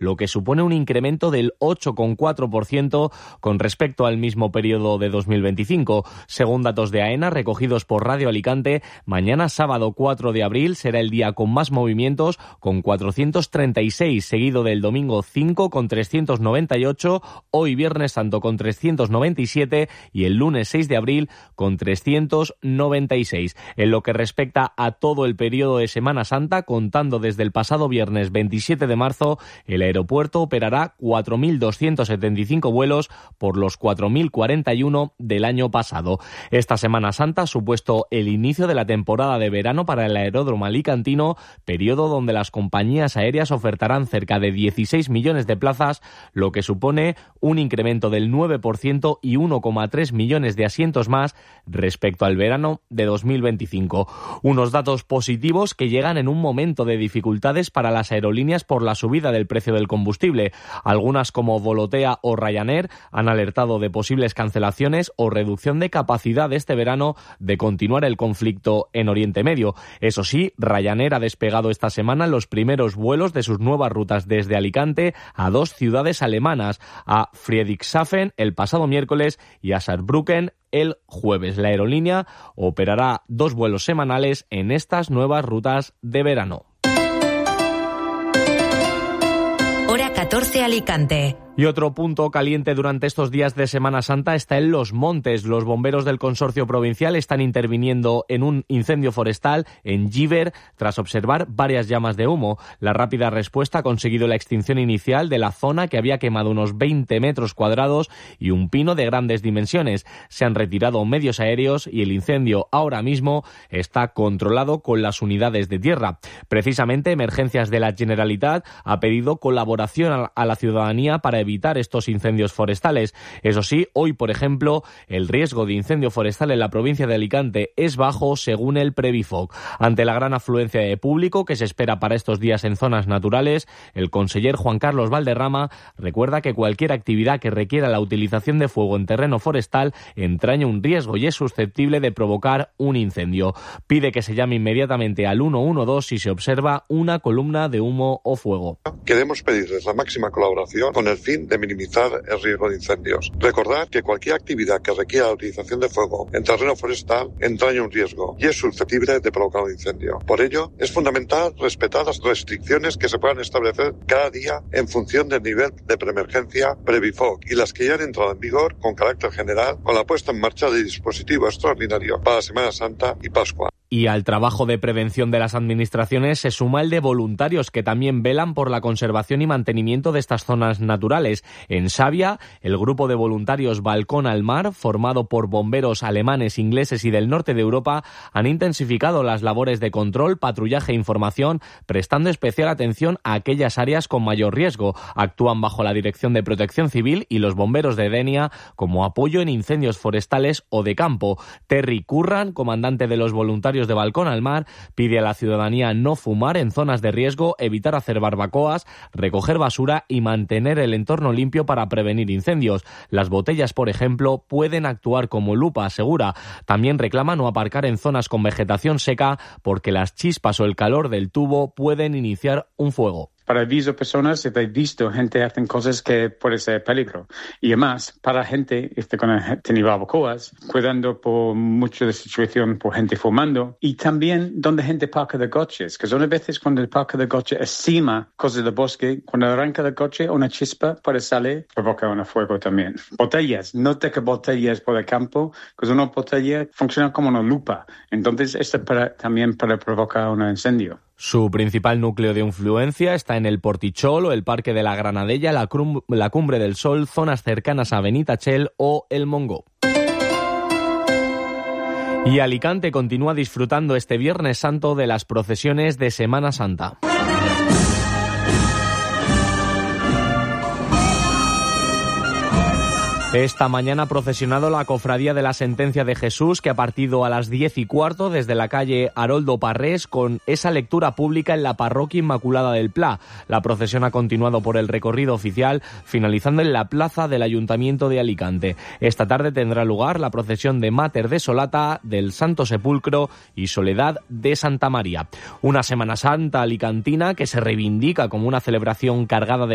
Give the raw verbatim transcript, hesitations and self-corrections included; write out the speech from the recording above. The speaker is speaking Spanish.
lo que supone un incremento del ocho coma cuatro por ciento con respecto al mismo periodo de dos mil veinticinco. Según datos de AENA recogidos por Radio Alicante, mañana sábado cuatro de abril será el día con más movimientos, con cuatrocientos treinta y seis, seguido del domingo cinco con trescientos noventa y ocho, hoy Viernes Santo con trescientos noventa y siete y el lunes seis de abril con trescientos noventa y seis. En lo que respecta a todo el periodo de Semana Santa, contando desde el pasado viernes veintisiete de marzo, el aeropuerto operará cuatro mil doscientos setenta y cinco vuelos por los cuatro mil cuarenta y uno del año pasado. Esta Semana Santa ha supuesto el inicio de la temporada de verano para el aeródromo alicantino, periodo donde las compañías aéreas ofertarán cerca de dieciséis millones de plazas, lo que supone un incremento del nueve por ciento y uno coma tres millones de asientos más respecto al verano de dos mil veinticinco. Unos datos positivos que llegan en un momento de dificultades para las aerolíneas por la subida del precio del combustible. Algunas, como Volotea o Ryanair, han alertado de posibles cancelaciones o reducción de capacidad este verano de continuar el conflicto en Oriente Medio. Eso sí, Ryanair ha despegado esta semana los primeros vuelos de sus nuevas rutas desde Alicante a dos ciudades alemanas, a Friedrichshafen el pasado miércoles y a Saarbrücken el jueves. La aerolínea operará dos vuelos semanales en estas nuevas rutas de verano. Hora catorce Alicante. Y otro punto caliente durante estos días de Semana Santa está en Los Montes. Los bomberos del Consorcio Provincial están interviniendo en un incendio forestal en Llíber tras observar varias llamas de humo. La rápida respuesta ha conseguido la extinción inicial de la zona, que había quemado unos veinte metros cuadrados y un pino de grandes dimensiones. Se han retirado medios aéreos y el incendio ahora mismo está controlado con las unidades de tierra. Precisamente, Emergencias de la Generalitat ha pedido colaboración a la ciudadanía para evitar estos incendios forestales. Eso sí, hoy, por ejemplo, el riesgo de incendio forestal en la provincia de Alicante es bajo, según el Previfoc. Ante la gran afluencia de público que se espera para estos días en zonas naturales, el conseller Juan Carlos Valderrama recuerda que cualquier actividad que requiera la utilización de fuego en terreno forestal entraña un riesgo y es susceptible de provocar un incendio. Pide que se llame inmediatamente al uno uno dos si se observa una columna de humo o fuego. Queremos pedirles la máxima colaboración con el fin de minimizar el riesgo de incendios. Recordad que cualquier actividad que requiera la utilización de fuego en terreno forestal entraña un riesgo y es susceptible de provocar un incendio. Por ello, es fundamental respetar las restricciones que se puedan establecer cada día en función del nivel de preemergencia Previfoc y las que ya han entrado en vigor con carácter general con la puesta en marcha de dispositivo extraordinario para la Semana Santa y Pascua. Y al trabajo de prevención de las administraciones se suma el de voluntarios que también velan por la conservación y mantenimiento de estas zonas naturales. En Xavia, el grupo de voluntarios Balcón al Mar, formado por bomberos alemanes, ingleses y del norte de Europa, han intensificado las labores de control, patrullaje e información, prestando especial atención a aquellas áreas con mayor riesgo. Actúan bajo la Dirección de Protección Civil y los bomberos de Denia como apoyo en incendios forestales o de campo. Terry Curran, comandante de los voluntarios de Balcón al Mar, pide a la ciudadanía no fumar en zonas de riesgo, evitar hacer barbacoas, recoger basura y mantener el entorno limpio para prevenir incendios. Las botellas, por ejemplo, pueden actuar como lupa, asegura. También reclama no aparcar en zonas con vegetación seca porque las chispas o el calor del tubo pueden iniciar un fuego. Para aviso a personas, si he visto gente hacen cosas que puede ser peligro. Y además, para gente, este, cuando tiene barbacoas, cuidando por mucho de situación por gente fumando. Y también donde gente parca de coches, que son a veces cuando parca de coche encima cosas del bosque, cuando arranca del coche una chispa puede salir, provoca un fuego también. Botellas, no te que botellas por el campo, que una botella funciona como una lupa. Entonces, esto para, también para provocar un incendio. Su principal núcleo de influencia está en el Portichol o el Parque de la Granadella, la, Crum- la Cumbre del Sol, zonas cercanas a Benitachell o el Montgó. Y Alicante continúa disfrutando este Viernes Santo de las procesiones de Semana Santa. Esta mañana ha procesionado la Cofradía de la Sentencia de Jesús, que ha partido a las diez y cuarto desde la calle Haroldo Parrés con esa lectura pública en la Parroquia Inmaculada del Pla. La procesión ha continuado por el recorrido oficial, finalizando en la plaza del Ayuntamiento de Alicante. Esta tarde tendrá lugar la procesión de Mater de Solata, del Santo Sepulcro y Soledad de Santa María. Una Semana Santa alicantina que se reivindica como una celebración cargada de